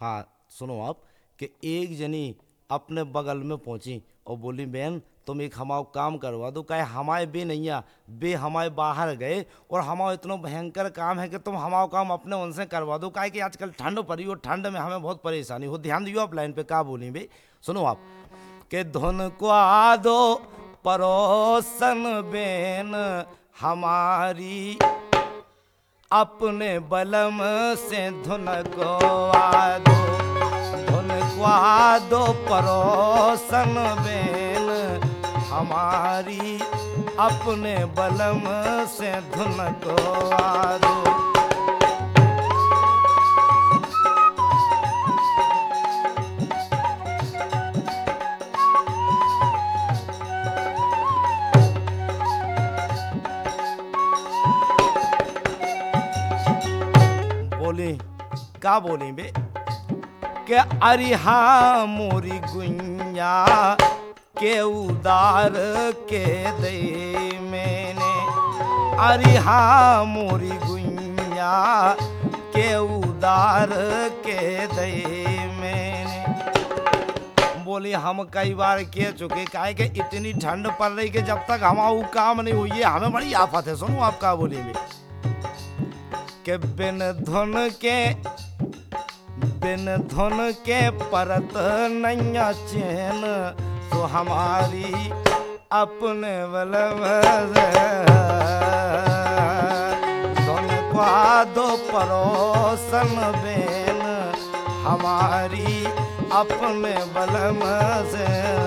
हाँ सुनो आप कि एक जनी अपने बगल में पहुंची और बोली बहन तुम एक हमारा काम करवा दो। कहे हमारे बे नैया बे हमारे बाहर गए और हमारा इतना भयंकर काम है कि तुम हमारा काम अपने उनसे करवा दो। कहे कि आजकल ठंड पड़ी और ठंड में हमें बहुत परेशानी हो। ध्यान दियो आप लाइन पे का बोली बे, सुनो आप कि धुन को आ दो परोसन बेन हमारी अपने बलम से धुन को आ दो, धुन को आ दो परोसन बेन हमारी अपने बलम से धुन को आ दो। बोली का बोली बे के अरिहा मोरी गुंजा के उदार के दे मैंने, अरिहा मोरी गुंजा के उदार के दे मैंने। बोली हम कई बार कह चुके काहे कि इतनी ठंड पड़ रही कि जब तक हमारा काम नहीं हुई है हमें बड़ी आफत है। सुनो आपका बोली में के बिन धुन के परत नैया चैन तो हमारी अपने बलम धुन को दो परोसन बेन हमारी अपने बलम से।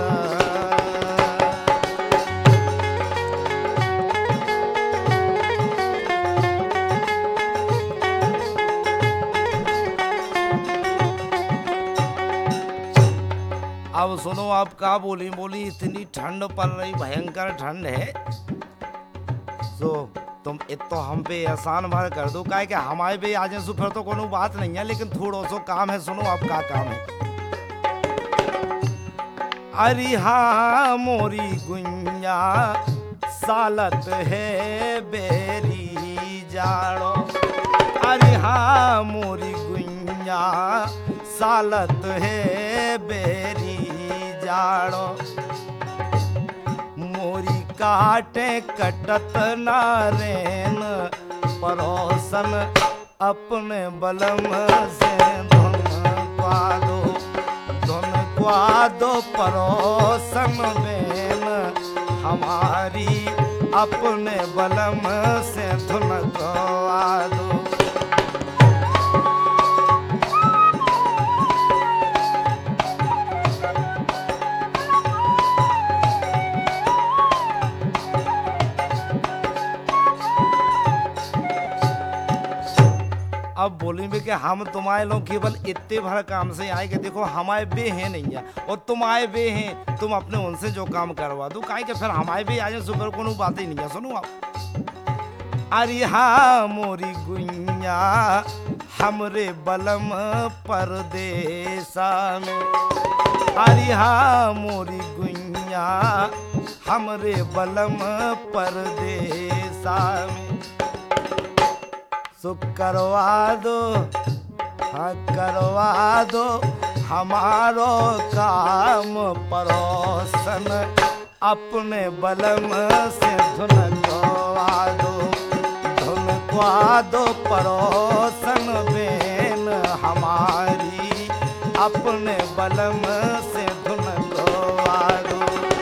अब सुनो आप का बोली, बोली इतनी ठंड पड़ रही भयंकर ठंड है तो तुम इतो हम पे एहसान भर कर दो। काहे कि हमारे पे आज सो फिर तो कोनो बात नहीं है लेकिन थोड़ो सो काम है। सुनो आप का काम है। अरिहा मोरी गुंजा सालत है बेरी जाड़ो, अरिहा मोरी गुंजा सालत है बेरी जाड़ो, मोरी काटे कटत नारेन परोसन अपने बलम से धुन क्वा दो, धुन क्वा दो परोसन बेन हमारी अपने बलम से धुन क्वा दो। अब बोलेंगे कि हम तुम्हारे लोग केवल इतने भर काम से आए कि देखो हमारे बे हैं नहीं है और तुम आए बे हैं, तुम अपने उनसे जो काम करवा दो। काहे कि फिर हमारे बे आ जाए सुपर कोनो बात ही नहीं है। सुनो आप अरिहा मोरी गुंजा हमरे बलम परदेसा में, अरिहा मोरी गुंजा हमरे बलम परदेसा में। तो करवा दो, हाँ करवा दो हमारो काम परोसन अपने बलम से धुन क्वा दो, धुन क्वा दो परोसन बेन हमारी अपने बलम से धुन क्वा दो।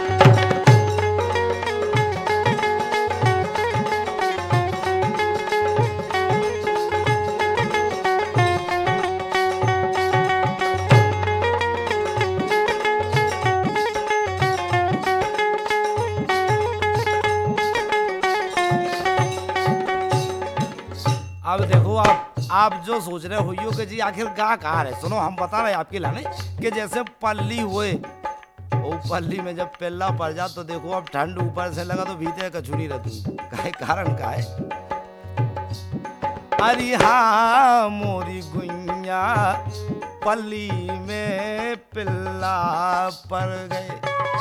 अब देखो आप जो सोच रहे हो कि जी आखिर क्या कहा है। सुनो हम बता रहे आपके लाने कि जैसे पल्ली हुए वो पल्ली में जब पेल्ला पड़ जा तो देखो अब ठंड ऊपर से लगा तो भीतर कचूरी रहती है। कारण का है अरिहा मोरी गुंजा पल्ली में पिल्ला पड़ गए।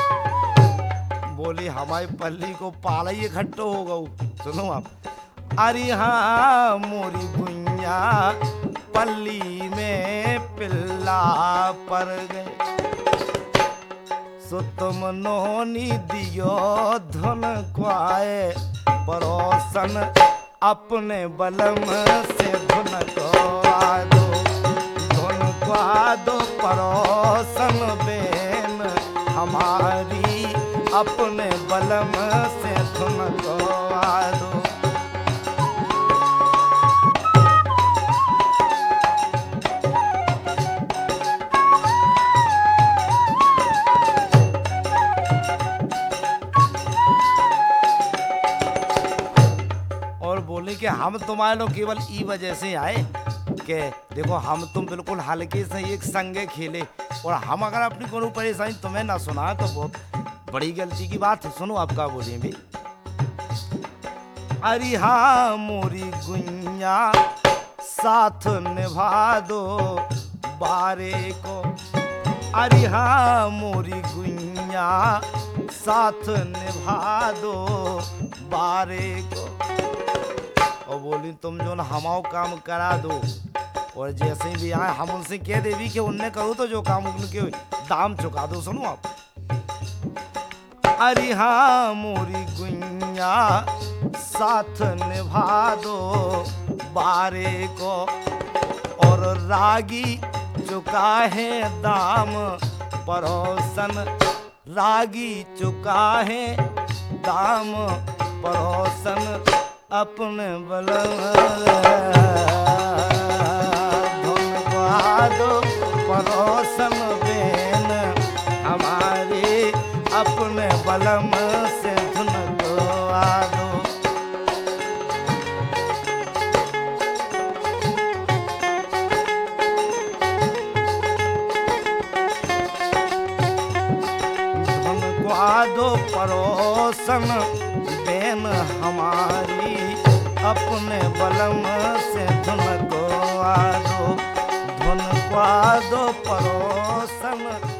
बोली हमारी पल्ली को पाला ही इकट्ठो हो गऊ। सुनो आप अरिहा मोरी गुंजा पल्ली में पिल्ला बेला पर गए। सो तुम नोनी दियो धन क्वाए परोसन अपने बलम से धुन को आदो। धुन को आदो परोसन बेन हमारी अपने बलम से धुन को आदो। बोले कि हम तुम्हारे लोग केवल ई वजह से आए कि देखो हम तुम बिल्कुल हल्के से एक संगे खेले, और हम अगर अपनी कोनो परेशानी तुम्हें ना सुना तो बहुत बड़ी गलती की बात है। सुनो आपका बोलिए भी। अरे हाँ मोरी गुइया साथ निभा दो बारे को। अरे हाँ मोरी गुइया साथ निभा दो बारे को। और बोली तुम जो ना हमाओ काम करा दो, और जैसे ही भी आए हम उनसे कह देवी कि उनने कहो तो जो काम उनके दाम चुका दो। सुनो आप। अरे हाँ मोरी गुइया साथ निभा दो बारे को, और रागी चुका है दाम परोसन। रागी चुका है दाम परोसन अपने बलम धुन को आदो परोसन बेन हमारे अपने बलम से धुन को आदो। धुन को आदो परोसन बेन हमारी अपने बलम से धुन को आदो। धुन को आदो परोसन